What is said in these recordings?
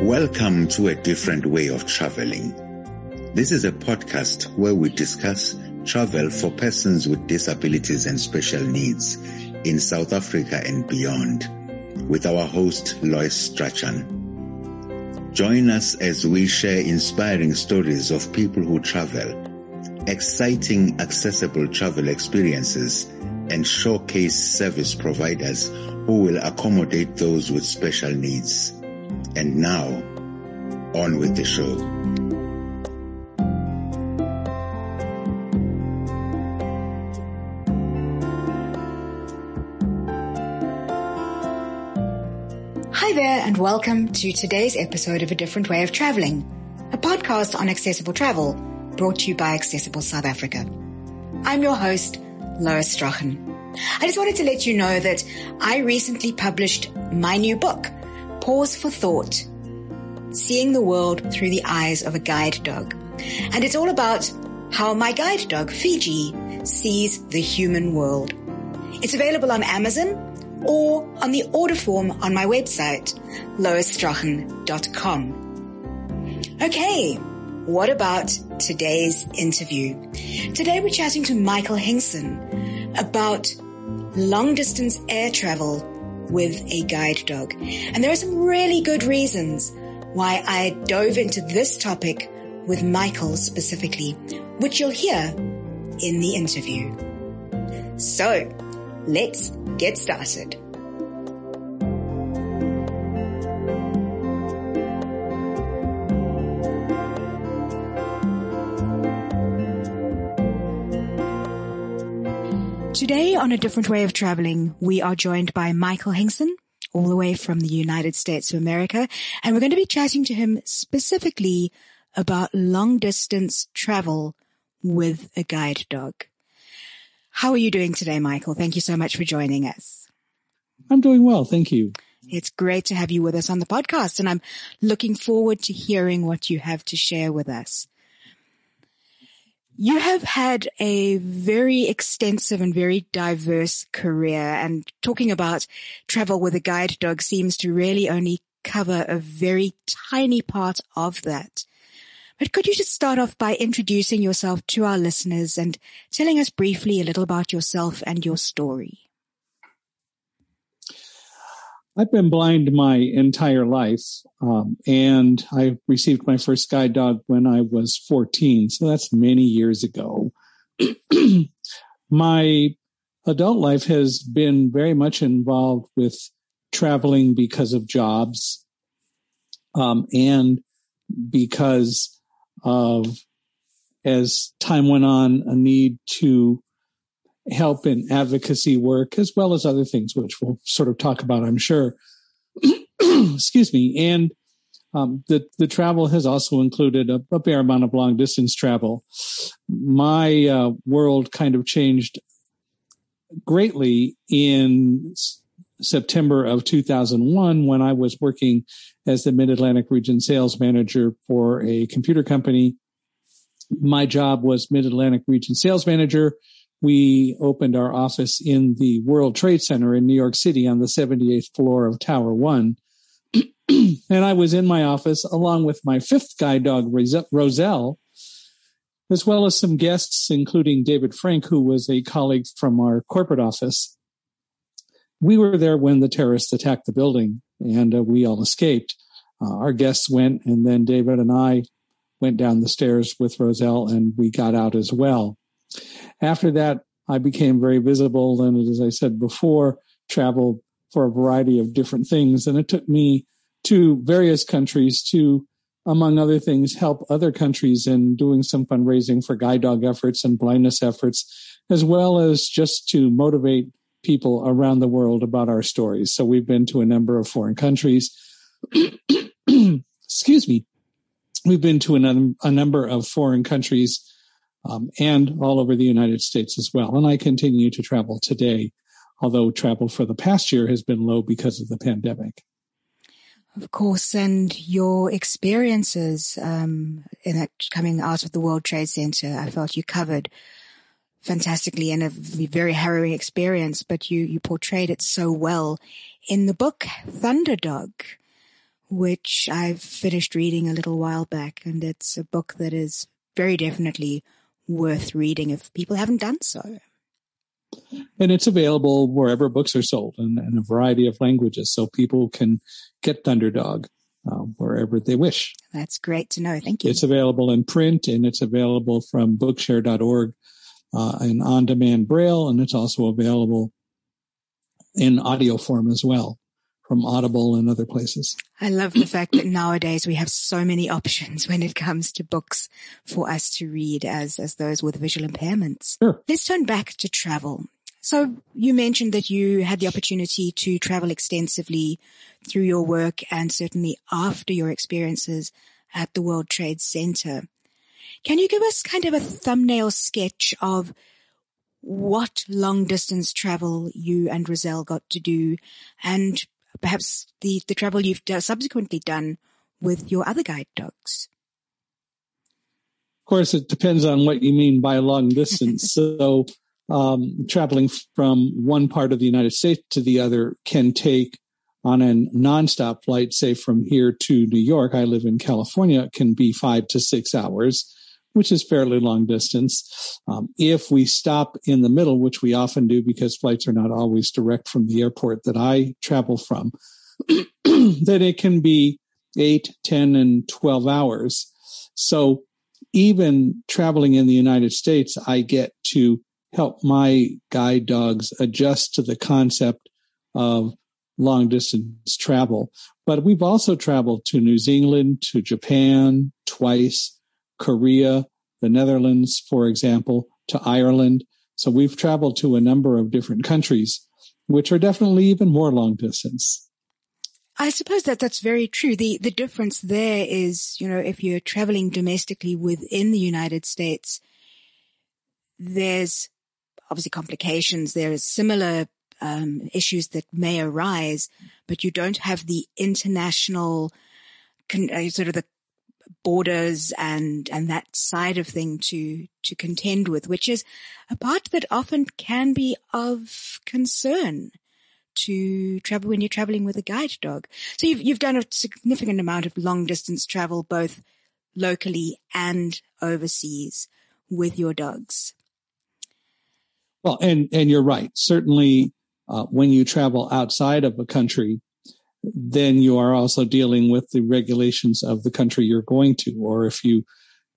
Welcome to A Different Way of Traveling. This is a podcast where we discuss travel for persons with disabilities and special needs in South Africa and beyond, with our host, Lois Strachan. Join us as we share inspiring stories of people who travel, exciting, accessible travel experiences, and showcase service providers who will accommodate those with special needs. And now, on with the show. Hi there, and welcome to today's episode of A Different Way of Traveling, a podcast on accessible travel brought to you by Accessible South Africa. I'm your host, Lois Strachan. I just wanted to let you know that I recently published my new book, Pause for Thought, Seeing the World Through the Eyes of a Guide Dog. And it's all about how my guide dog, Fiji, sees the human world. It's available on Amazon or on the order form on my website, loisstrachan.com. Okay, what about today's interview? Today we're chatting to Michael Hingson about long-distance air travel with a guide dog. And there are some really good reasons why I dove into this topic with Michael specifically, which you'll hear in the interview. So, let's get started. Today on A Different Way of Traveling, we are joined by Michael Hingson, all the way from the United States of America, and we're going to be chatting to him specifically about long-distance travel with a guide dog. How are you doing today, Michael? Thank you so much for joining us. I'm doing well, thank you. It's great to have you with us on the podcast, and I'm looking forward to hearing what you have to share with us. You have had a very extensive and very diverse career, and talking about travel with a guide dog seems to really only cover a very tiny part of that. But could you just start off by introducing yourself to our listeners and telling us briefly a little about yourself and your story? I've been blind my entire life, and I received my first guide dog when I was 14, so that's many years ago. My adult life has been very much involved with traveling because of jobs, and because of, as time went on, a need to help in advocacy work, as well as other things, which we'll sort of talk about, I'm sure. Excuse me. And the travel has also included a fair amount of long distance travel. My world kind of changed greatly in September of 2001 when I was working as the Mid-Atlantic Region Sales Manager for a computer company. My job was Mid-Atlantic Region Sales Manager. We opened our office in the World Trade Center in New York City on the 78th floor of Tower 1. And I was in my office along with my fifth guide dog, Roselle, as well as some guests, including David Frank, who was a colleague from our corporate office. We were there when the terrorists attacked the building, and we all escaped. Our guests went, and then David and I went down the stairs with Roselle, and we got out as well. After that, I became very visible and, as I said before, traveled for a variety of different things. And it took me to various countries to, among other things, help other countries in doing some fundraising for guide dog efforts and blindness efforts, as well as just to motivate people around the world about our stories. So we've been to a number of foreign countries. Excuse me. We've been to a number of foreign countries and all over the United States as well. And I continue to travel today, although travel for the past year has been low because of the pandemic. Of course, and your experiences in that coming out of the World Trade Center, I felt you covered fantastically in a very harrowing experience, but you portrayed it so well in the book Thunderdog. which I've finished reading a little while back, and it's a book that is very definitely worth reading if people haven't done so. And it's available wherever books are sold in a variety of languages, so people can get Thunderdog wherever they wish. That's great to know. Thank you. It's available in print, and it's available from bookshare.org in on-demand Braille, and it's also available in audio form as well from Audible and other places. I love the fact that nowadays we have so many options when it comes to books for us to read as those with visual impairments. Sure. Let's turn back to travel. So you mentioned that you had the opportunity to travel extensively through your work and certainly after your experiences at the World Trade Center. Can you give us kind of a thumbnail sketch of what long distance travel you and Roselle got to do, and perhaps the travel you've subsequently done with your other guide dogs? Of course, it depends on what you mean by long distance. So traveling from one part of the United States to the other can take, on a nonstop flight, say from here to New York, I live in California, it can be 5 to 6 hours, which is fairly long distance. If we stop in the middle, which we often do because flights are not always direct from the airport that I travel from, then it can be 8, 10, and 12 hours. So even traveling in the United States, I get to help my guide dogs adjust to the concept of long distance travel. But we've also traveled to New Zealand, to Japan twice, Korea, the Netherlands, for example, to Ireland. So we've traveled to a number of different countries, which are definitely even more long distance. I suppose that's very true. The difference there is, if you're traveling domestically within the United States, there's obviously complications. There is similar issues that may arise, but you don't have the international sort of the borders and that side of thing to contend with, which is a part that often can be of concern to travel when you're traveling with a guide dog. So you've done a significant amount of long distance travel, both locally and overseas, with your dogs. Well, and you're right. Certainly, when you travel outside of a country, then you are also dealing with the regulations of the country you're going to. Or if you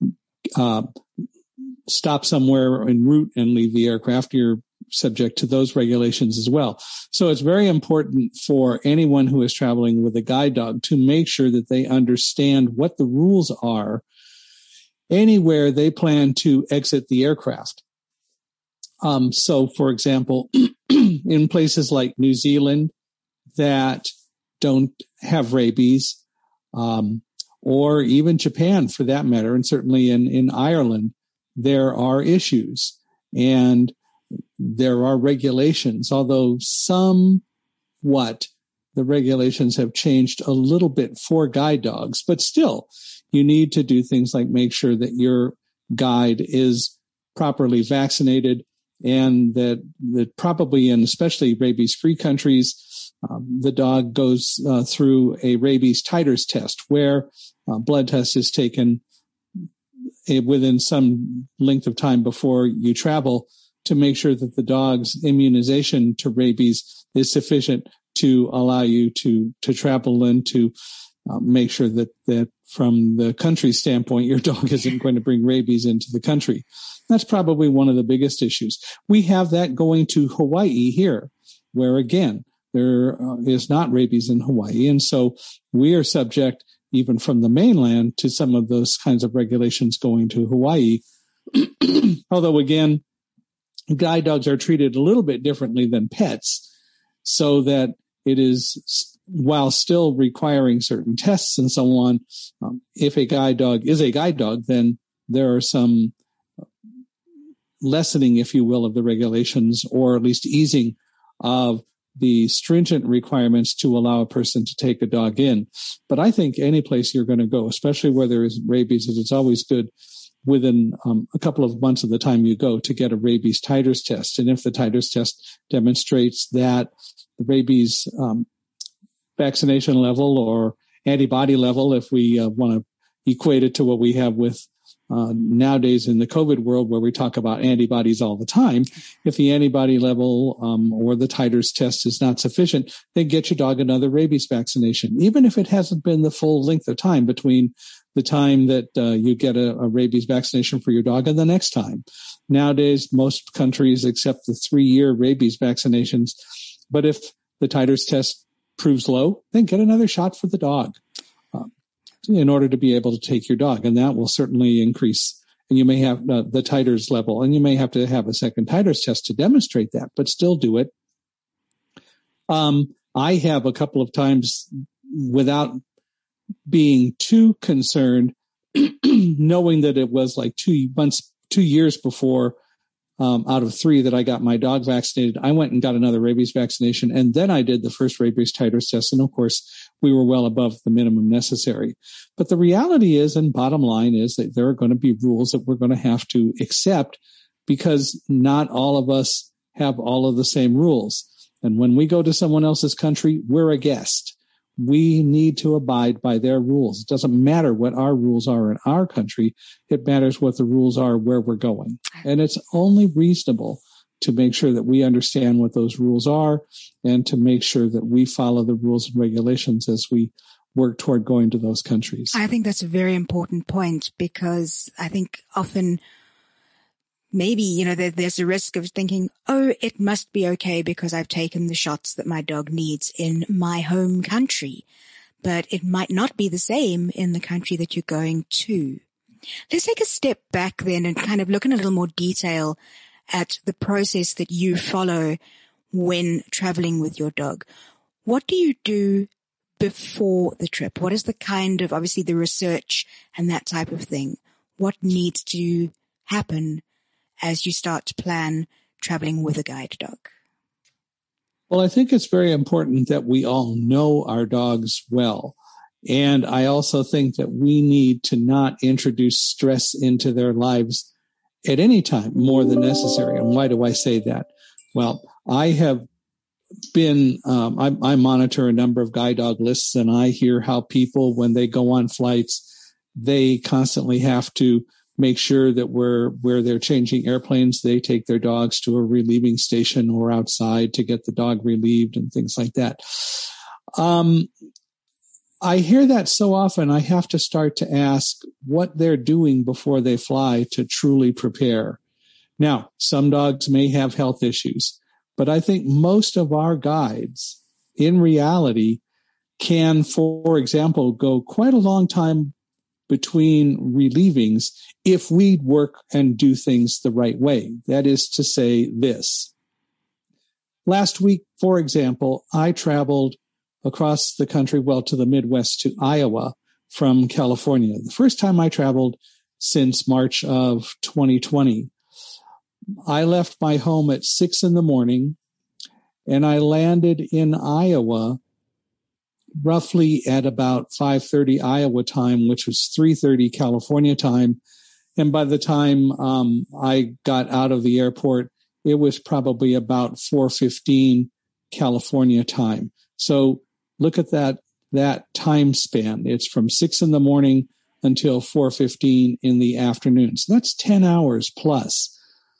stop somewhere en route and leave the aircraft, you're subject to those regulations as well. So it's very important for anyone who is traveling with a guide dog to make sure that they understand what the rules are anywhere they plan to exit the aircraft. So, for example, in places like New Zealand that don't have rabies, or even Japan for that matter, and certainly in Ireland, there are issues and there are regulations, although somewhat the regulations have changed a little bit for guide dogs, but still you need to do things like make sure that your guide is properly vaccinated, and that probably in especially rabies-free countries, the dog goes through a rabies titers test where blood test is taken within some length of time before you travel to make sure that the dog's immunization to rabies is sufficient to allow you to travel and to make sure that from the country standpoint, your dog isn't going to bring rabies into the country. That's probably one of the biggest issues. We have that going to Hawaii here, where again, there is not rabies in Hawaii. And so we are subject, even from the mainland, to some of those kinds of regulations going to Hawaii. Although again, guide dogs are treated a little bit differently than pets, so that it is, while still requiring certain tests and so on, if a guide dog is a guide dog, then there are some lessening, if you will, of the regulations, or at least easing of the stringent requirements to allow a person to take a dog in. But I think any place you're going to go, especially where there is rabies, it's always good within a couple of months of the time you go to get a rabies titers test. And if the titers test demonstrates that the rabies vaccination level or antibody level, if we want to equate it to what we have with nowadays in the COVID world, where we talk about antibodies all the time. If the antibody level or the titers test is not sufficient, then get your dog another rabies vaccination, even if it hasn't been the full length of time between the time that you get a rabies vaccination for your dog and the next time. Nowadays, most countries accept the 3-year rabies vaccinations, but if the titers test proves low, then get another shot for the dog in order to be able to take your dog. And that will certainly increase. And you may have the titers level, and you may have to have a second titers test to demonstrate that, but still do it. I have a couple of times, without being too concerned, knowing that it was like 2 years before, out of 3 that I got my dog vaccinated, I went and got another rabies vaccination. And then I did the first rabies titers test. And of course, we were well above the minimum necessary. But the reality is, and bottom line is, that there are going to be rules that we're going to have to accept, because not all of us have all of the same rules. And when we go to someone else's country, we're a guest. We need to abide by their rules. It doesn't matter what our rules are in our country. It matters what the rules are where we're going. And it's only reasonable to make sure that we understand what those rules are, and to make sure that we follow the rules and regulations as we work toward going to those countries. I think that's a very important point, because I think often maybe, there's a risk of thinking, oh, it must be okay because I've taken the shots that my dog needs in my home country. But it might not be the same in the country that you're going to. Let's take a step back then and kind of look in a little more detail at the process that you follow when traveling with your dog. What do you do before the trip? What is the kind of, obviously, the research and that type of thing? What needs to happen as you start to plan traveling with a guide dog? Well, I think it's very important that we all know our dogs well. And I also think that we need to not introduce stress into their lives at any time more than necessary. And why do I say that? Well, I have been, I monitor a number of guide dog lists, and I hear how people, when they go on flights, they constantly have to make sure that where they're changing airplanes, they take their dogs to a relieving station or outside to get the dog relieved and things like that. I hear that so often, I have to start to ask what they're doing before they fly to truly prepare. Now, some dogs may have health issues, but I think most of our guides, in reality, can, for example, go quite a long time between relievings if we work and do things the right way. That is to say this. Last week, for example, I traveled across the country, to the Midwest, to Iowa from California. The first time I traveled since March of 2020. I left my home at 6 a.m. and I landed in Iowa roughly at about 5:30 Iowa time, which was 3:30 California time. And by the time I got out of the airport, it was probably about 4:15 California time. So look at that time span. It's from 6 a.m. until 4:15 in the afternoon. So that's 10 hours plus.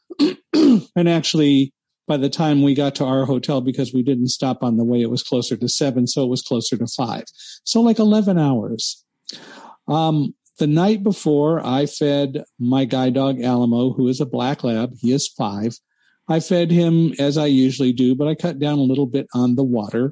And actually, by the time we got to our hotel, because we didn't stop on the way, it was closer to 7, so it was closer to 5. So like 11 hours. The night before, I fed my guide dog, Alamo, who is a black lab. He is 5. I fed him as I usually do, but I cut down a little bit on the water.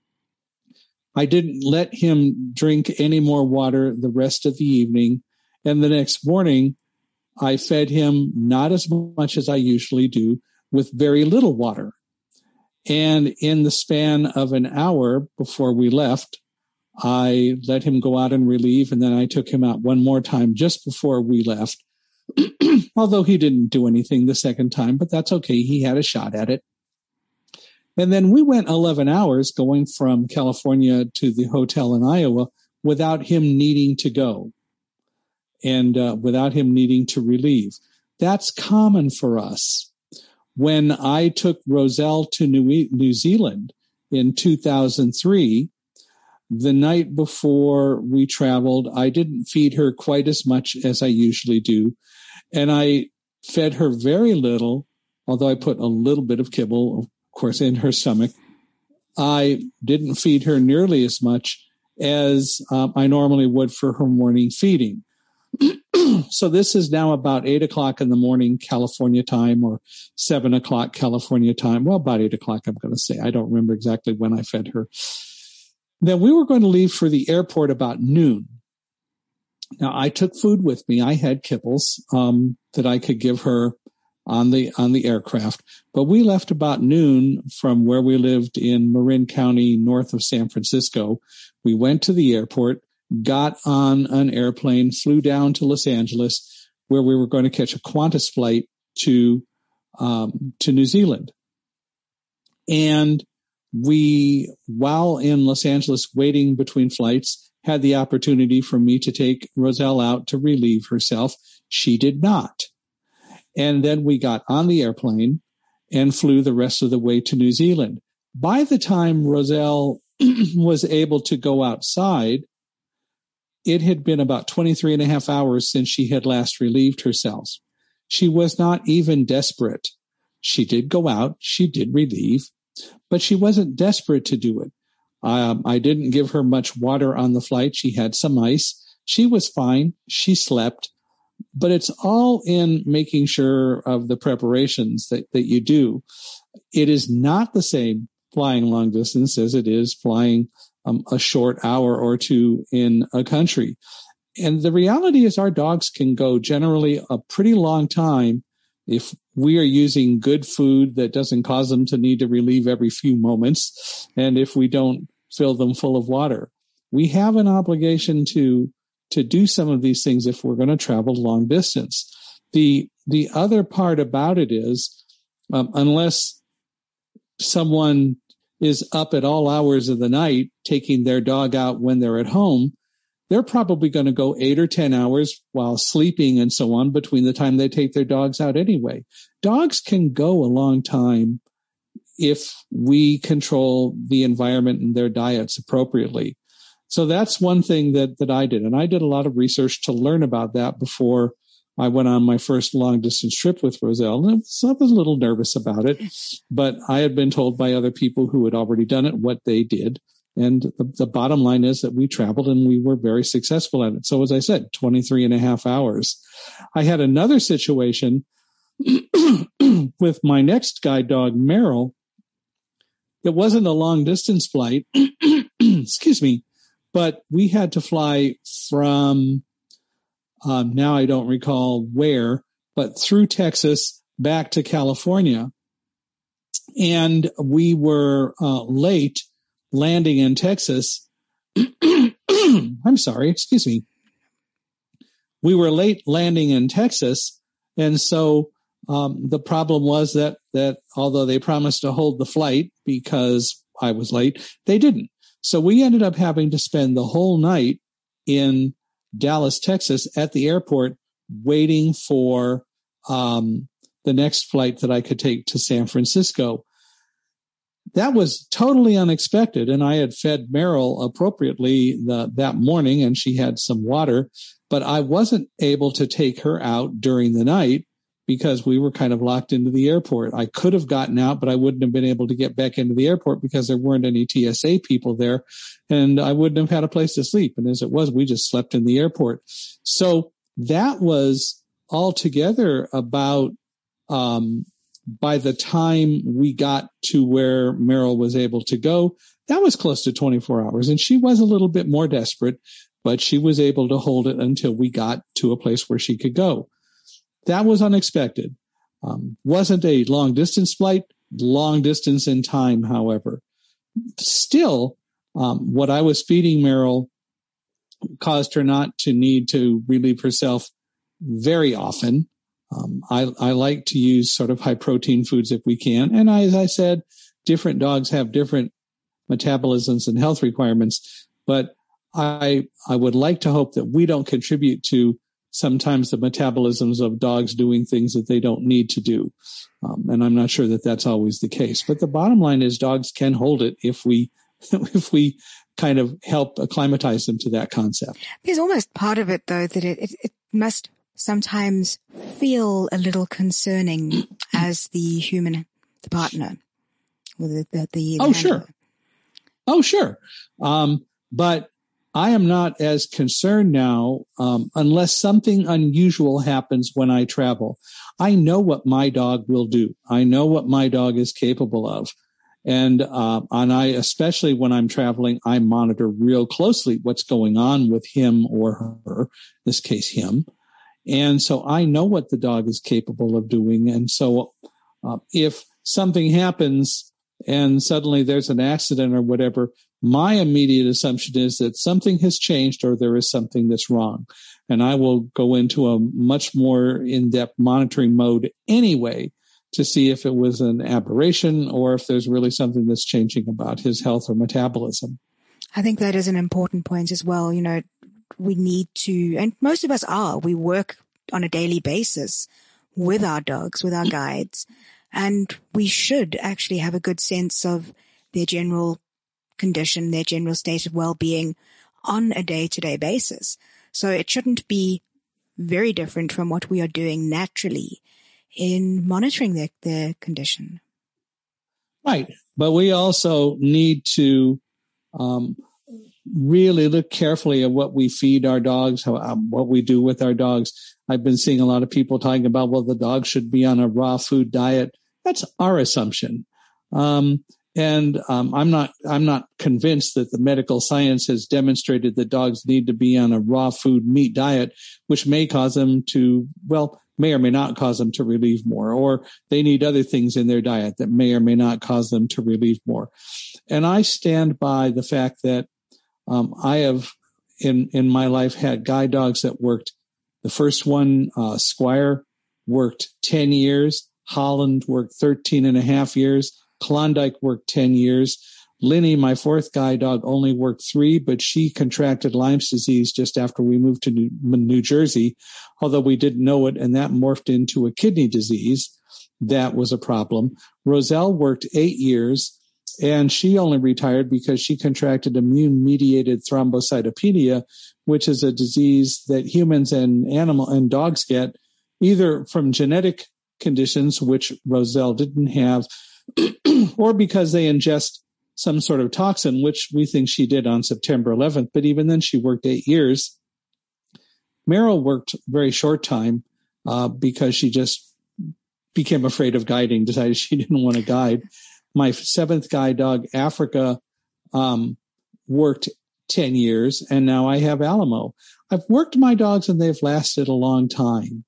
I didn't let him drink any more water the rest of the evening. And the next morning, I fed him not as much as I usually do, with very little water. And in the span of an hour before we left, I let him go out and relieve, and then I took him out one more time just before we left, although he didn't do anything the second time, but that's okay. He had a shot at it. And then we went 11 hours going from California to the hotel in Iowa without him needing to go and without him needing to relieve. That's common for us. When I took Roselle to New Zealand in 2003, the night before we traveled, I didn't feed her quite as much as I usually do. And I fed her very little, although I put a little bit of kibble, of course, in her stomach. I didn't feed her nearly as much as I normally would for her morning feeding. So this is now about 8 o'clock in the morning, California time, or 7 o'clock California time. Well, about 8 o'clock, I'm going to say. I don't remember exactly when I fed her. Then we were going to leave for the airport about noon. Now, I took food with me. I had kibbles that I could give her on the aircraft. But we left about noon from where we lived in Marin County, north of San Francisco. We went to the airport, got on an airplane, flew down to Los Angeles, where we were going to catch a Qantas flight to New Zealand. And we, while in Los Angeles waiting between flights, had the opportunity for me to take Roselle out to relieve herself. She did not. And then we got on the airplane and flew the rest of the way to New Zealand. By the time Roselle was able to go outside, it had been about 23 and a half hours since she had last relieved herself. She was not even desperate. She did go out. She did relieve, but she wasn't desperate to do it. I didn't give her much water on the flight. She had some ice. She was fine. She slept. But it's all in making sure of the preparations that you do. It is not the same flying long distance as it is flying a short hour or two in a country. And the reality is our dogs can go generally a pretty long time if we are using good food that doesn't cause them to need to relieve every few moments, and if we don't fill them full of water. We have an obligation to do some of these things if we're going to travel long distance. The other part about it is, unless someone is up at all hours of the night taking their dog out when they're at home, they're probably going to go 8 or 10 hours while sleeping and so on between the time they take their dogs out anyway. Dogs can go a long time if we control the environment and their diets appropriately. So that's one thing that I did. And I did a lot of research to learn about that before I went on my first long distance trip with Roselle. And I was a little nervous about it, but I had been told by other people who had already done it what they did. And the bottom line is that we traveled and we were very successful at it. So as I said, 23 and a half hours. I had another situation with my next guide dog, Meryl. It wasn't a long distance flight. Excuse me. But we had to fly from, now I don't recall where, but through Texas back to California. And we were late landing in Texas. I'm sorry, excuse me. We were late landing in Texas. And so the problem was that although they promised to hold the flight because I was late, they didn't. So we ended up having to spend the whole night in Dallas, Texas at the airport waiting for the next flight that I could take to San Francisco. That was totally unexpected, and I had fed Meryl appropriately that morning, and she had some water, but I wasn't able to take her out during the night because we were kind of locked into the airport. I could have gotten out, but I wouldn't have been able to get back into the airport because there weren't any TSA people there, and I wouldn't have had a place to sleep. And as it was, we just slept in the airport. So that was altogether about, by the time we got to where Meryl was able to go, that was close to 24 hours. And she was a little bit more desperate, but she was able to hold it until we got to a place where she could go. That was unexpected. Wasn't a long distance flight, long distance in time, however. Still, what I was feeding Meryl caused her not to need to relieve herself very often. I like to use sort of high protein foods if we can. And as I said, different dogs have different metabolisms and health requirements, but I would like to hope that we don't contribute to sometimes the metabolisms of dogs doing things that they don't need to do. And I'm not sure that that's always the case, but the bottom line is dogs can hold it if we kind of help acclimatize them to that concept. There's almost part of it, though, that it must sometimes feel a little concerning as the partner. Or the Oh, sure. Oh, sure. But I am not as concerned now unless something unusual happens when I travel. I know what my dog will do. I know what my dog is capable of. And I, especially when I'm traveling, I monitor real closely what's going on with him or her, in this case, him. And so I know what the dog is capable of doing. And so if something happens and suddenly there's an accident or whatever, my immediate assumption is that something has changed or there is something that's wrong. And I will go into a much more in-depth monitoring mode anyway to see if it was an aberration or if there's really something that's changing about his health or metabolism. I think that is an important point as well. You know, we need to, and most of us we work on a daily basis with our dogs, with our guides, and we should actually have a good sense of their general condition, their general state of well-being on a day-to-day basis. So it shouldn't be very different from what we are doing naturally in monitoring their condition. Right. But we also need to really look carefully at what we feed our dogs, what we do with our dogs. I've been seeing a lot of people talking about, well, the dog should be on a raw food diet. That's our assumption. And I'm not convinced that the medical science has demonstrated that dogs need to be on a raw food meat diet, which may cause them to, may or may not cause them to relieve more, or they need other things in their diet that may or may not cause them to relieve more. And I stand by the fact that I have in my life had guide dogs that worked. The first one, Squire, worked 10 years. Holland worked 13 and a half years. Klondike worked 10 years. Linny, my fourth guide dog, only worked 3, but she contracted Lyme's disease just after we moved to New Jersey, although we didn't know it, and that morphed into a kidney disease. That was a problem. Roselle worked 8 years, and she only retired because she contracted immune-mediated thrombocytopenia, which is a disease that humans and dogs get either from genetic conditions, which Roselle didn't have, or because they ingest some sort of toxin, which we think she did on September 11th. But even then, she worked 8 years. Meryl worked a very short time because she just became afraid of guiding, decided she didn't want to guide. My 7th guide dog, Africa, worked 10 years, and now I have Alamo. I've worked my dogs, and they've lasted a long time.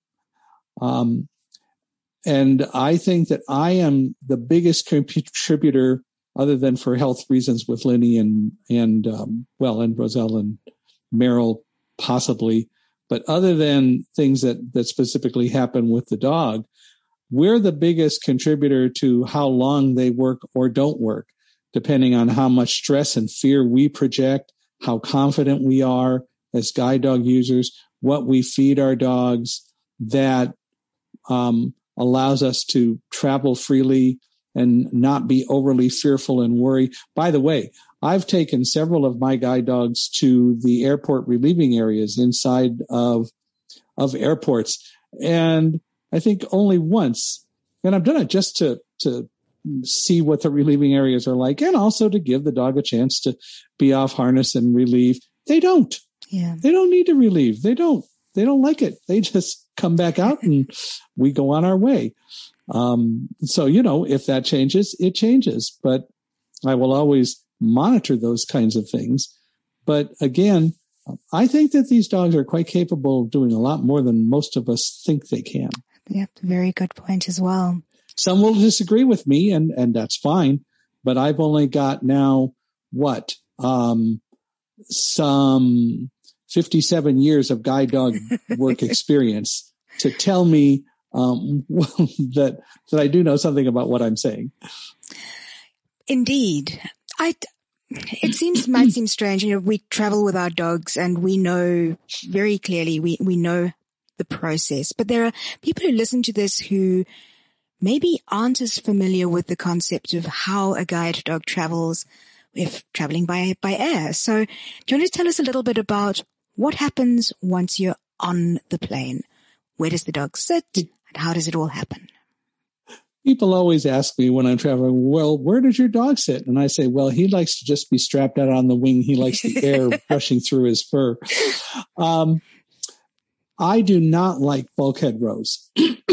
And I think that I am the biggest contributor, other than for health reasons, with Linny and Roselle and Meryl possibly. But other than things that specifically happen with the dog, we're the biggest contributor to how long they work or don't work, depending on how much stress and fear we project, how confident we are as guide dog users, what we feed our dogs that allows us to travel freely and not be overly fearful and worry. By the way, I've taken several of my guide dogs to the airport relieving areas inside of airports. And I think only once, and I've done it just to see what the relieving areas are like, and also to give the dog a chance to be off harness and relieve. They don't. Yeah. They don't need to relieve. They don't like it. They just come back out and we go on our way. So, if that changes, it changes. But I will always monitor those kinds of things. But again, I think that these dogs are quite capable of doing a lot more than most of us think they can. Yeah, very good point as well. Some will disagree with me, and that's fine. But I've only got now, some 57 years of guide dog work experience to tell me that I do know something about what I'm saying. Indeed. It might seem strange. We travel with our dogs and we know very clearly, we know the process, but there are people who listen to this who maybe aren't as familiar with the concept of how a guide dog travels if traveling by air. So do you want to tell us a little bit about what happens once you're on the plane? Where does the dog sit, and how does it all happen? People always ask me when I'm traveling, well, where does your dog sit? And I say, well, he likes to just be strapped out on the wing. He likes the air rushing through his fur. I do not like bulkhead rows.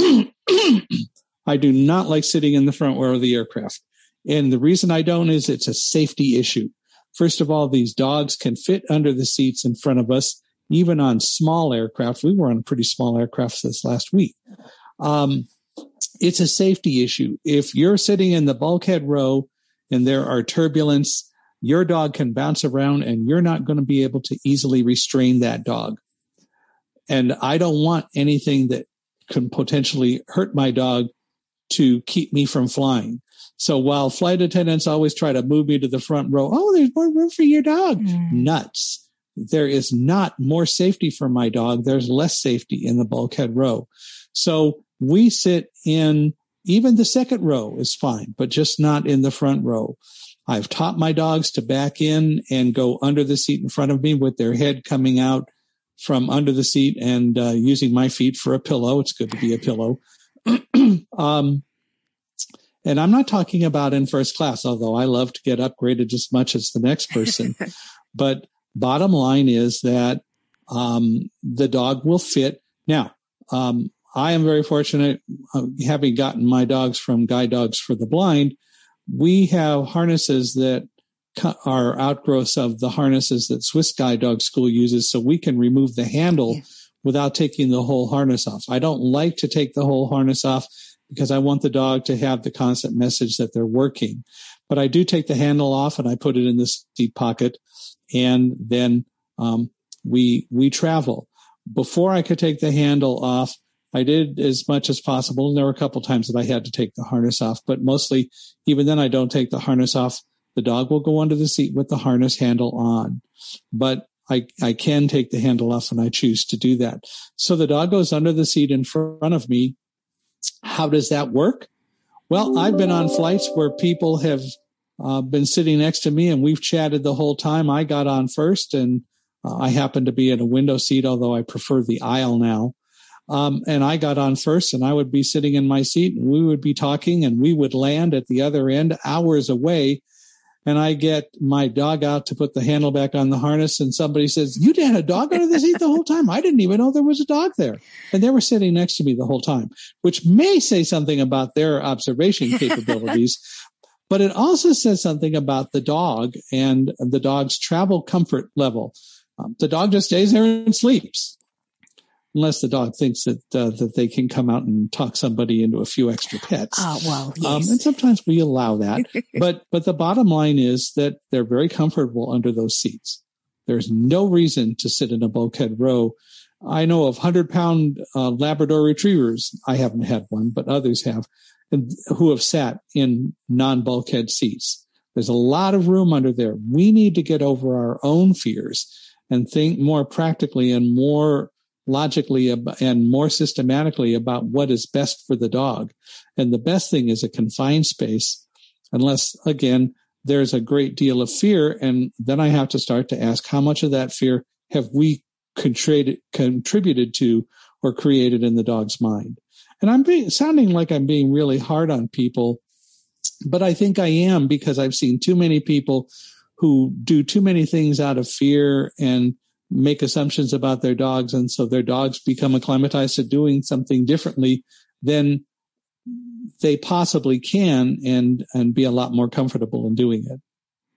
I do not like sitting in the front row of the aircraft. And the reason I don't is it's a safety issue. First of all, these dogs can fit under the seats in front of us, even on small aircraft. We were on a pretty small aircraft this last week. It's a safety issue. If you're sitting in the bulkhead row and there are turbulence, your dog can bounce around and you're not going to be able to easily restrain that dog. And I don't want anything that can potentially hurt my dog to keep me from flying. So while flight attendants always try to move me to the front row, oh, there's more room for your dog. Nuts. There is not more safety for my dog. There's less safety in the bulkhead row. So we sit in, even the second row is fine, but just not in the front row. I've taught my dogs to back in and go under the seat in front of me with their head coming out from under the seat and using my feet for a pillow. It's good to be a pillow. And I'm not talking about in first class, although I love to get upgraded as much as the next person. But bottom line is that the dog will fit. Now, I am very fortunate, having gotten my dogs from Guide Dogs for the Blind. We have harnesses that are outgrowths of the harnesses that Swiss Guide Dog School uses, so we can remove the handle without taking the whole harness off. I don't like to take the whole harness off because I want the dog to have the constant message that they're working. But I do take the handle off and I put it in the seat pocket, and then we travel. Before I could take the handle off, I did as much as possible, and there were a couple times that I had to take the harness off, but mostly, even then, I don't take the harness off. The dog will go under the seat with the harness handle on, but I can take the handle off when I choose to do that. So the dog goes under the seat in front of me. How does that work? Well, I've been on flights where people have been sitting next to me and we've chatted the whole time. I got on first, and I happen to be in a window seat, although I prefer the aisle now. And I got on first, and I would be sitting in my seat, and we would be talking, and we would land at the other end hours away. And I get my dog out to put the handle back on the harness, and somebody says, "You had a dog under the seat the whole time? I didn't even know there was a dog there." And they were sitting next to me the whole time, which may say something about their observation capabilities, but it also says something about the dog and the dog's travel comfort level. The dog just stays there and sleeps, unless the dog thinks that they can come out and talk somebody into a few extra pets. Oh, well, yes. And sometimes we allow that. But the bottom line is that they're very comfortable under those seats. There's no reason to sit in a bulkhead row. I know of 100-pound Labrador retrievers. I haven't had one, but others have, who have sat in non-bulkhead seats. There's a lot of room under there. We need to get over our own fears and think more practically and more logically and more systematically about what is best for the dog. And the best thing is a confined space, unless, again, there's a great deal of fear. And then I have to start to ask, how much of that fear have we contributed to or created in the dog's mind? And I'm sounding like I'm being really hard on people, but I think I am, because I've seen too many people who do too many things out of fear and make assumptions about their dogs, and so their dogs become acclimatized to doing something differently than they possibly can, and be a lot more comfortable in doing it.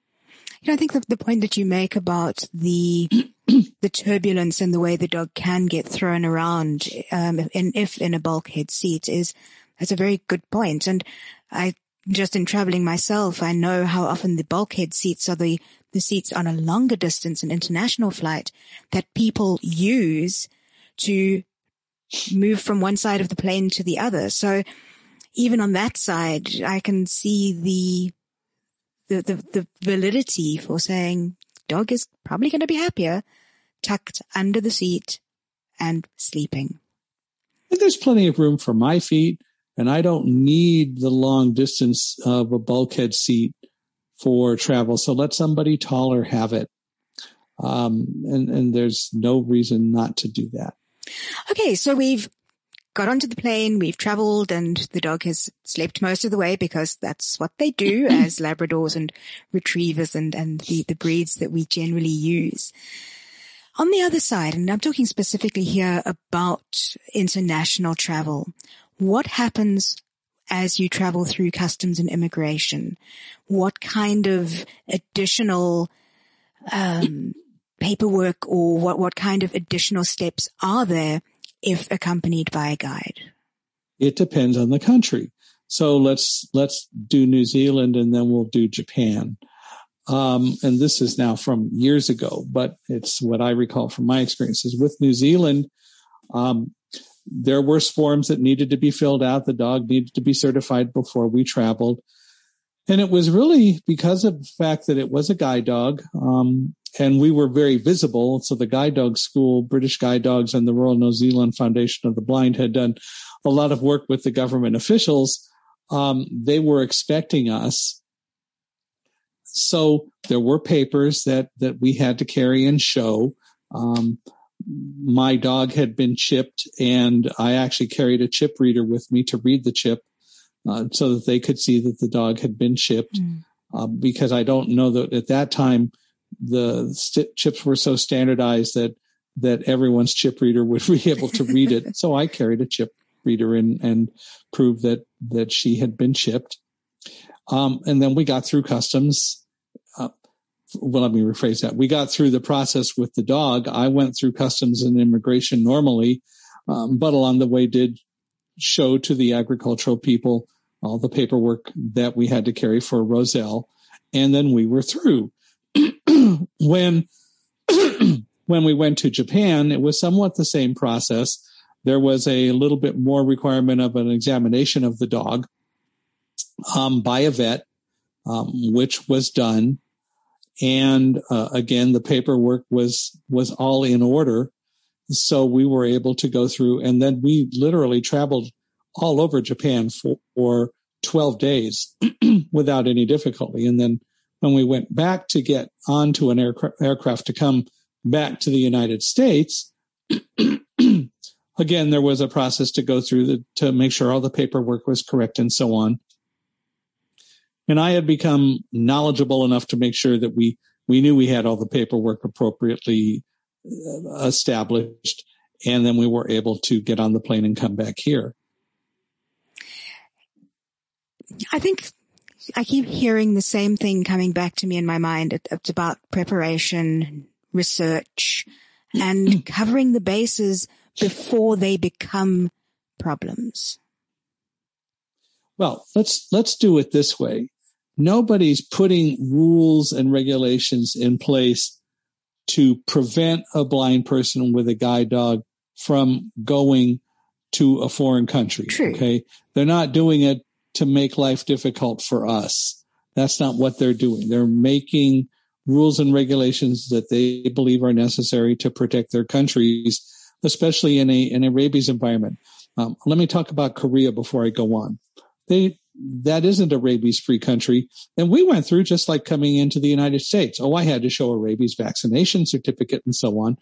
I think the point that you make about the turbulence and the way the dog can get thrown around, if in a bulkhead seat, that's a very good point. And I just in traveling myself, I know how often the bulkhead seats are the seats on a longer distance, an international flight, that people use to move from one side of the plane to the other. So even on that side, I can see the validity for saying dog is probably going to be happier tucked under the seat and sleeping. And there's plenty of room for my feet, and I don't need the long distance of a bulkhead seat for travel. So let somebody taller have it. And there's no reason not to do that. Okay, so we've got onto the plane, we've traveled, and the dog has slept most of the way because that's what they do as Labradors and Retrievers and the breeds that we generally use. On the other side, and I'm talking specifically here about international travel, what happens as you travel through customs and immigration? What kind of additional paperwork or what kind of additional steps are there if accompanied by a guide? It depends on the country. So let's do New Zealand and then we'll do Japan. And this is now from years ago, but it's what I recall from my experiences. With New Zealand, there were forms that needed to be filled out. The dog needed to be certified before we traveled. And it was really because of the fact that it was a guide dog, and we were very visible. So the Guide Dog School, British Guide Dogs, and the Royal New Zealand Foundation of the Blind had done a lot of work with the government officials. They were expecting us. So there were papers that we had to carry and show. My dog had been chipped, and I actually carried a chip reader with me to read the chip so that they could see that the dog had been chipped. Because I don't know that at that time the chips were so standardized that everyone's chip reader would be able to read it. So I carried a chip reader and proved that she had been chipped. And then we got through customs. Well, let me rephrase that. We got through the process with the dog. I went through customs and immigration normally, but along the way did show to the agricultural people all the paperwork that we had to carry for Roselle. And then we were through. When we went to Japan, it was somewhat the same process. There was a little bit more requirement of an examination of the dog by a vet, which was done. And again, the paperwork was all in order. So we were able to go through, and then we literally traveled all over Japan for 12 days without any difficulty. And then when we went back to get onto an aircraft to come back to the United States, again, there was a process to go through to make sure all the paperwork was correct and so on. And I had become knowledgeable enough to make sure that we knew we had all the paperwork appropriately established. And then we were able to get on the plane and come back here. I think I keep hearing the same thing coming back to me in my mind. It's about preparation, research, and covering the bases before they become problems. Well, let's do it this way. Nobody's putting rules and regulations in place to prevent a blind person with a guide dog from going to a foreign country. True. Okay. They're not doing it to make life difficult for us. That's not what they're doing. They're making rules and regulations that they believe are necessary to protect their countries, especially in a rabies environment. Let me talk about Korea before I go on. That isn't a rabies-free country. And we went through just like coming into the United States. I had to show a rabies vaccination certificate and so on.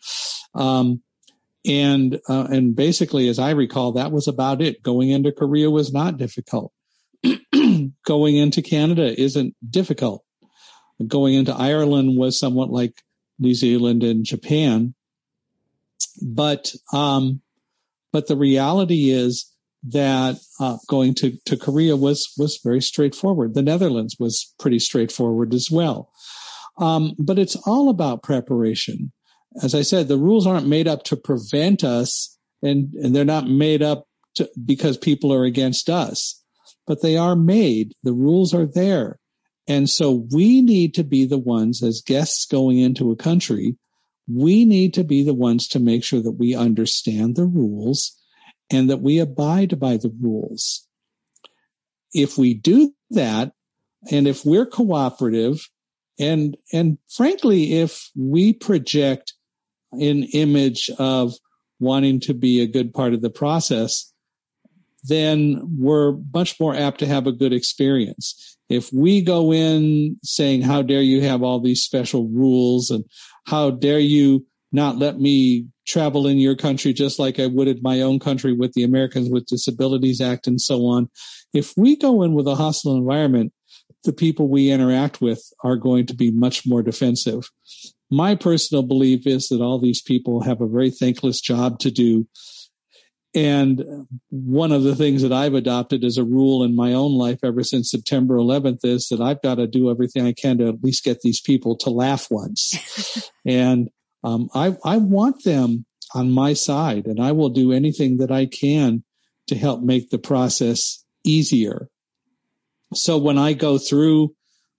And basically, as I recall, that was about it. Going into Korea was not difficult. Going into Canada isn't difficult. Going into Ireland was somewhat like New Zealand and Japan. But the reality is that going to Korea was very straightforward. The Netherlands was pretty straightforward as well. But it's all about preparation. As I said, the rules aren't made up to prevent us, and they're not made up because people are against us, but they are made. The rules are there. And so we need to be the ones, as guests going into a country, we need to be the ones to make sure that we understand the rules and that we abide by the rules. If we do that, and if we're cooperative, and frankly, if we project an image of wanting to be a good part of the process, then we're much more apt to have a good experience. If we go in saying, how dare you have all these special rules, and how dare you not let me travel in your country just like I would in my own country with the Americans with Disabilities Act and so on. If we go in with a hostile environment, the people we interact with are going to be much more defensive. My personal belief is that all these people have a very thankless job to do. And one of the things that I've adopted as a rule in my own life ever since September 11th is that I've got to do everything I can to at least get these people to laugh once. And I want them on my side, and I will do anything that I can to help make the process easier. So when I go through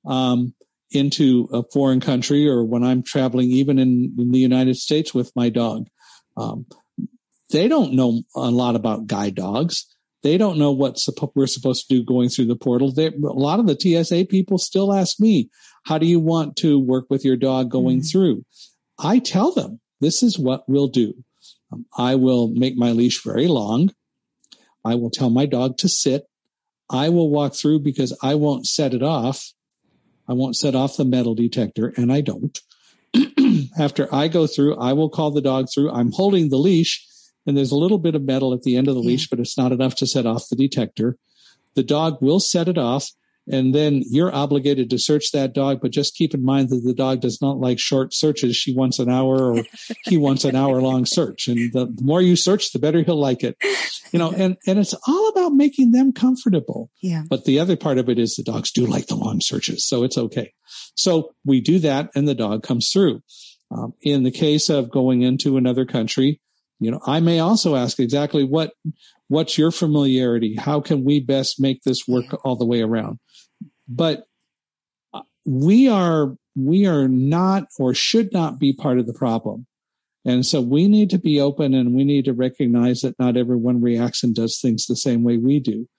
into a foreign country, or when I'm traveling even in the United States with my dog, they don't know a lot about guide dogs. They don't know what we're supposed to do going through the portal. A lot of the TSA people still ask me, how do you want to work with your dog going through? I tell them, this is what we'll do. I will make my leash very long. I will tell my dog to sit. I will walk through because I won't set it off. I won't set off the metal detector, and I don't. After I go through, I will call the dog through. I'm holding the leash, and there's a little bit of metal at the end of the leash, but it's not enough to set off the detector. The dog will set it off, and then you're obligated to search that dog, but just keep in mind that the dog does not like short searches. She wants an hour, or he wants an hour-long search. And the more you search, the better he'll like it. And it's all about making them comfortable. Yeah. But the other part of it is the dogs do like the long searches, so it's okay. So we do that, and the dog comes through. In the case of going into another country, I may also ask exactly what's your familiarity? How can we best make this work all the way around? But we are not, or should not be, part of the problem. And so we need to be open, and we need to recognize that not everyone reacts and does things the same way we do.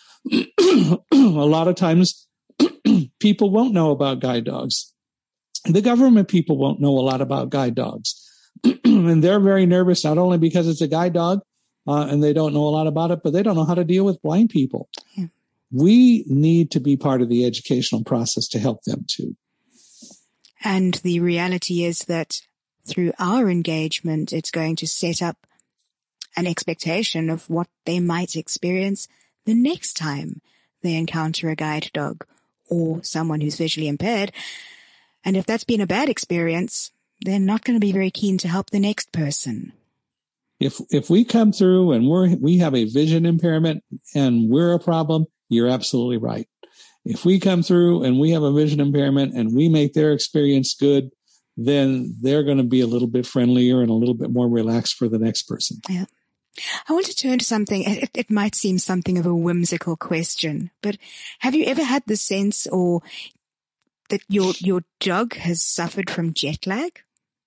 A lot of times people won't know about guide dogs. The government people won't know a lot about guide dogs. And they're very nervous, not only because it's a guide dog and they don't know a lot about it, but they don't know how to deal with blind people. Yeah. We need to be part of the educational process to help them too. And the reality is that through our engagement, it's going to set up an expectation of what they might experience the next time they encounter a guide dog or someone who's visually impaired. And if that's been a bad experience, they're not going to be very keen to help the next person. If we come through and we have a vision impairment and we're a problem, you're absolutely right. If we come through and we have a vision impairment and we make their experience good, then they're going to be a little bit friendlier and a little bit more relaxed for the next person. Yeah. I want to turn to something, it might seem something of a whimsical question, but have you ever had the sense or that your dog has suffered from jet lag?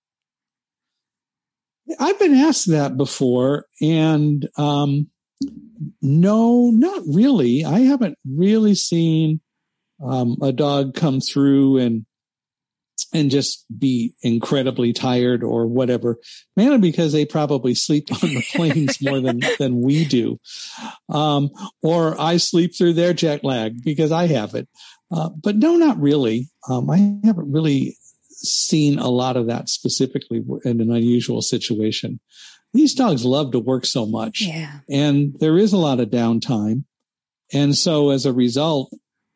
I've been asked that before, and no, not really. I haven't really seen a dog come through and just be incredibly tired or whatever, mainly because they probably sleep on the planes more than we do. Or I sleep through their jet lag because I have it. But no, not really. I haven't really seen a lot of that specifically in an unusual situation. These dogs love to work so much. Yeah. And there is a lot of downtime. And so as a result,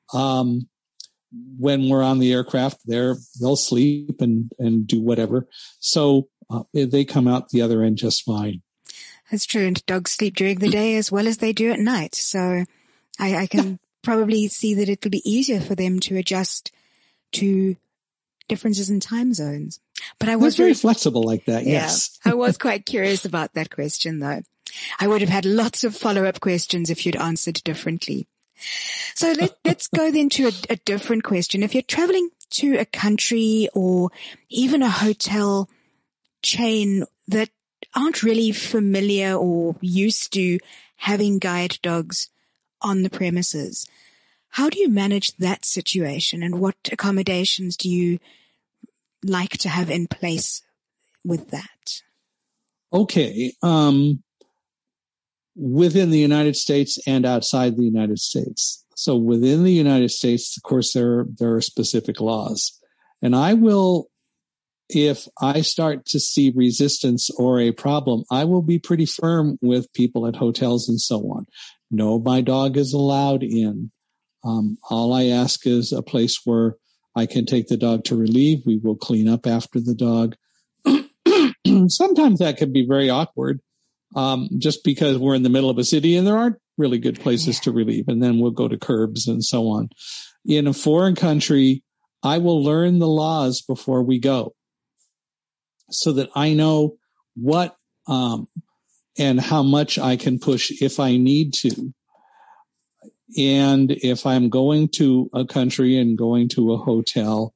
when we're on the aircraft, they'll sleep and do whatever. So they come out the other end just fine. That's true. And dogs sleep during the day as well as they do at night. So I can probably see that it'll be easier for them to adjust to differences in time zones. But I was very flexible like that. Yeah, yes. I was quite curious about that question though. I would have had lots of follow-up questions if you'd answered differently. So let's go then to a different question. If you're traveling to a country or even a hotel chain that aren't really familiar or used to having guide dogs on the premises, how do you manage that situation, and what accommodations do you like to have in place with that? Okay. within the United States and outside the United States. So within the United States, of course, there are specific laws. And I will, if I start to see resistance or a problem, I will be pretty firm with people at hotels and so on. No, my dog is allowed in. All I ask is a place where I can take the dog to relieve. We will clean up after the dog. Sometimes that can be very awkward, just because we're in the middle of a city and there aren't really good places to relieve. And then we'll go to curbs and so on. In a foreign country, I will learn the laws before we go so that I know what and how much I can push if I need to. And if I'm going to a country and going to a hotel,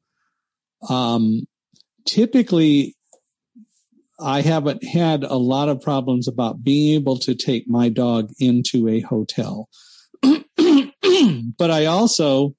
typically I haven't had a lot of problems about being able to take my dog into a hotel. But I also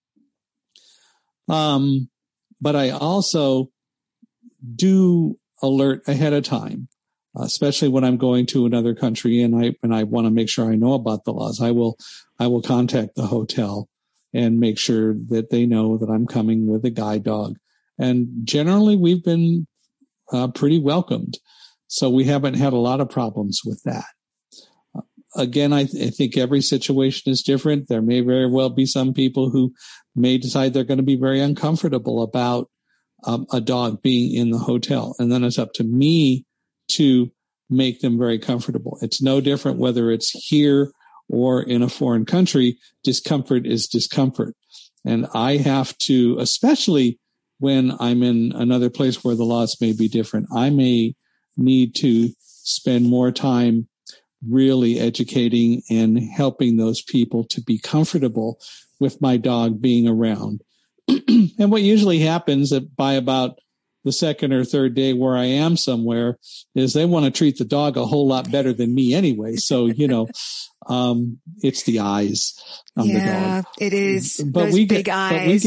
do alert ahead of time, especially when I'm going to another country and I want to make sure I know about the laws. I will contact the hotel and make sure that they know that I'm coming with a guide dog. And generally we've been pretty welcomed. So we haven't had a lot of problems with that. Again, I think every situation is different. There may very well be some people who may decide they're going to be very uncomfortable about a dog being in the hotel. And then it's up to me to make them very comfortable. It's no different whether it's here or in a foreign country. Discomfort is discomfort. And I have to, especially when I'm in another place where the laws may be different, I may need to spend more time really educating and helping those people to be comfortable with my dog being around. And what usually happens by about the second or third day where I am somewhere is they want to treat the dog a whole lot better than me anyway. So, it's the eyes on the dog. Yeah, it is. But those big eyes.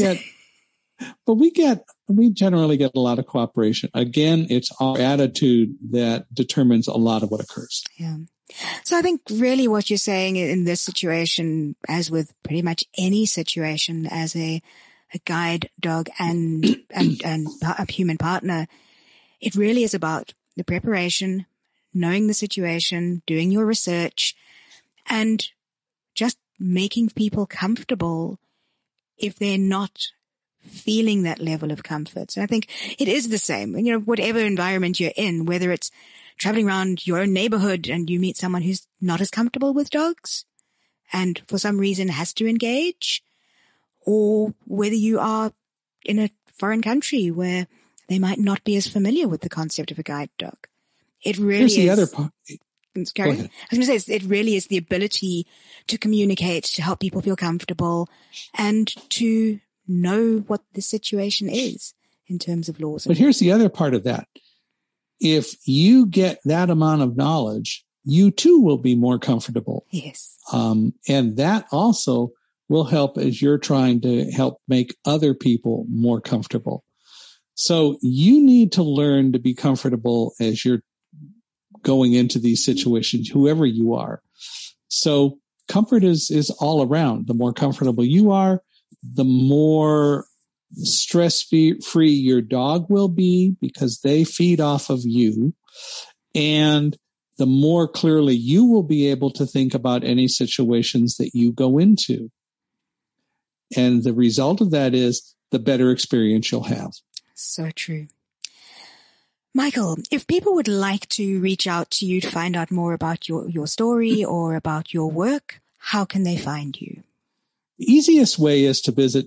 We generally get a lot of cooperation. Again, it's our attitude that determines a lot of what occurs. Yeah. So I think really what you're saying in this situation, as with pretty much any situation as a guide dog and a human partner, it really is about the preparation, knowing the situation, doing your research, and just making people comfortable if they're not feeling that level of comfort. So I think it is the same, whatever environment you're in, whether it's traveling around your own neighborhood and you meet someone who's not as comfortable with dogs and for some reason has to engage, or whether you are in a foreign country where they might not be as familiar with the concept of a guide dog. It really Here's is. The other part. I was going to say, it really is the ability to communicate, to help people feel comfortable, and to know what the situation is in terms of laws. But here's the other part of that. If you get that amount of knowledge, you too will be more comfortable. Yes. And that also will help as you're trying to help make other people more comfortable. So you need to learn to be comfortable as you're going into these situations, whoever you are. So comfort is all around. The more comfortable you are, the more stress-free your dog will be because they feed off of you. And the more clearly you will be able to think about any situations that you go into. And the result of that is the better experience you'll have. So true. Michael, if people would like to reach out to you to find out more about your story or about your work, how can they find you? The easiest way is to visit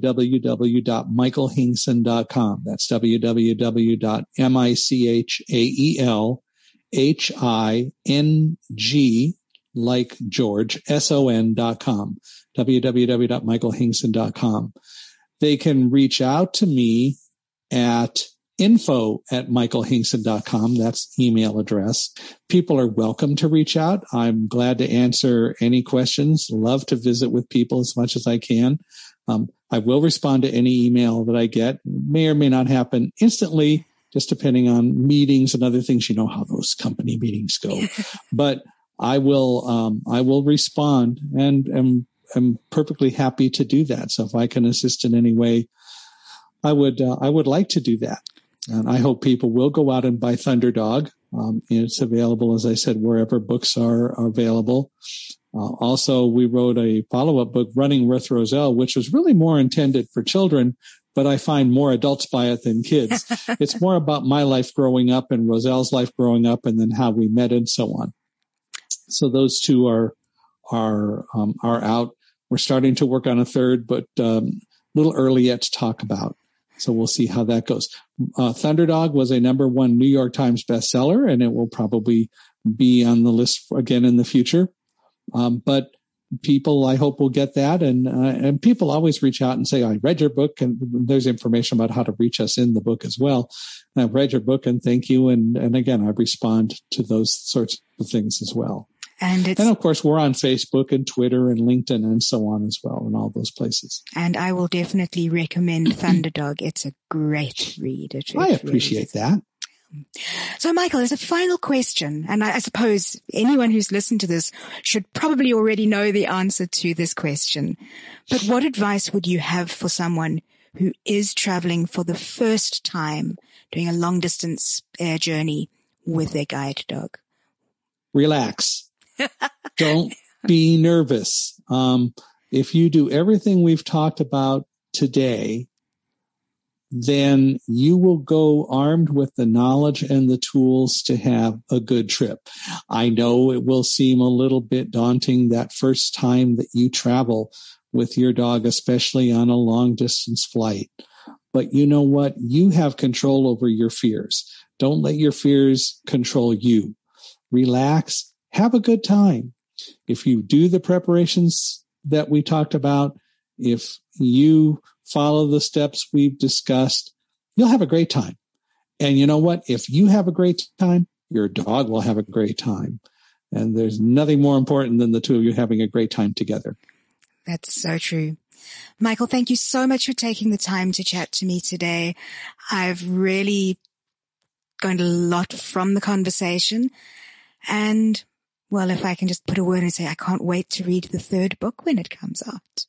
www.michaelhingson.com. That's www.michaelhing, like George, son.com. www.michaelhingson.com. They can reach out to me at info@michaelhingson.com. That's email address. People are welcome to reach out. I'm glad to answer any questions. Love to visit with people as much as I can. I will respond to any email that I get. May or may not happen instantly, just depending on meetings and other things. You know how those company meetings go. But I will respond, and am perfectly happy to do that. So if I can assist in any way, I would like to do that. And I hope people will go out and buy Thunderdog. It's available, as I said, wherever books are available. Also, we wrote a follow-up book, Running with Roselle, which was really more intended for children, but I find more adults buy it than kids. It's more about my life growing up and Roselle's life growing up, and then how we met and so on. So those two are out. We're starting to work on a third, but a little early yet to talk about. So we'll see how that goes. Thunderdog was a #1 New York Times bestseller, and it will probably be on the list again in the future. But people, I hope, will get that. And people always reach out and say, I read your book, and there's information about how to reach us in the book as well. And I've read your book, and thank you. And again, I respond to those sorts of things as well. And of course, we're on Facebook and Twitter and LinkedIn and so on as well, and all those places. And I will definitely recommend Thunderdog. It's a great read. I appreciate that. So, Michael, as a final question, and I suppose anyone who's listened to this should probably already know the answer to this question, but what advice would you have for someone who is traveling for the first time, doing a long-distance air journey with their guide dog? Relax. Don't be nervous. If you do everything we've talked about today, then you will go armed with the knowledge and the tools to have a good trip. I know it will seem a little bit daunting that first time that you travel with your dog, especially on a long distance flight. But you know what? You have control over your fears. Don't let your fears control you. Relax. Have a good time. If you do the preparations that we talked about, if you follow the steps we've discussed, you'll have a great time. And you know what? If you have a great time, your dog will have a great time. And there's nothing more important than the two of you having a great time together. That's so true. Michael, thank you so much for taking the time to chat to me today. I've really gained a lot from the conversation. And well, if I can just put a word and say, I can't wait to read the third book when it comes out.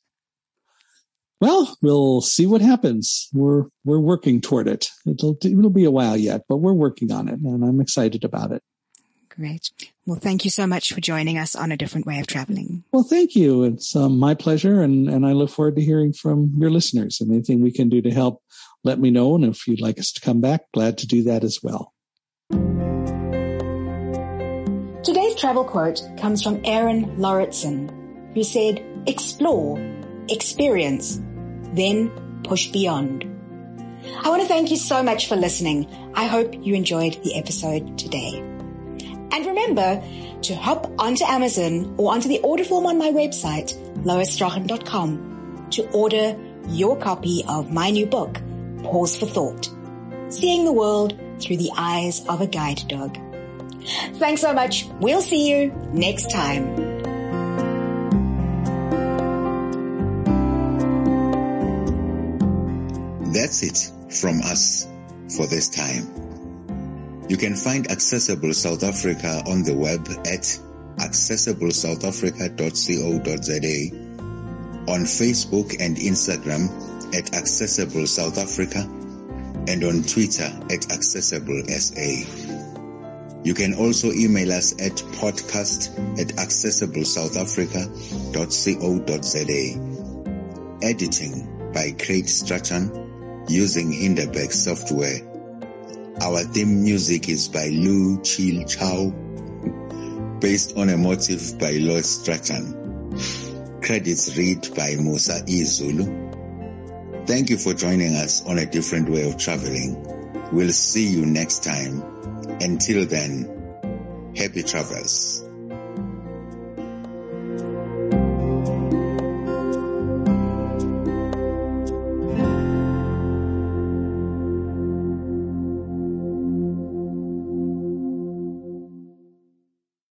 Well, we'll see what happens. We're working toward it. It'll be a while yet, but we're working on it, and I'm excited about it. Great. Well, thank you so much for joining us on A Different Way of Traveling. Well, thank you. It's my pleasure, and I look forward to hearing from your listeners. And anything we can do to help, let me know. And if you'd like us to come back, glad to do that as well. Today's travel quote comes from Aaron Lauritsen, who said, "Explore, experience, then push beyond." I want to thank you so much for listening. I hope you enjoyed the episode today. And remember to hop onto Amazon or onto the order form on my website, loisstrachan.com, to order your copy of my new book, Pause for Thought, Seeing the World Through the Eyes of a Guide Dog. Thanks so much. We'll see you next time. That's it from us for this time. You can find Accessible South Africa on the web at accessiblesouthafrica.co.za, on Facebook and Instagram at Accessible South Africa, and on Twitter at AccessibleSA. You can also email us at podcast@accessiblesouthafrica.co.za. Editing by Craig Strachan using Hinderberg software. Our theme music is by Lu Chil Chow, based on a motif by Lois Strachan. Credits read by Musa Izulu. Thank you for joining us on A Different Way of Traveling. We'll see you next time. Until then, happy travels.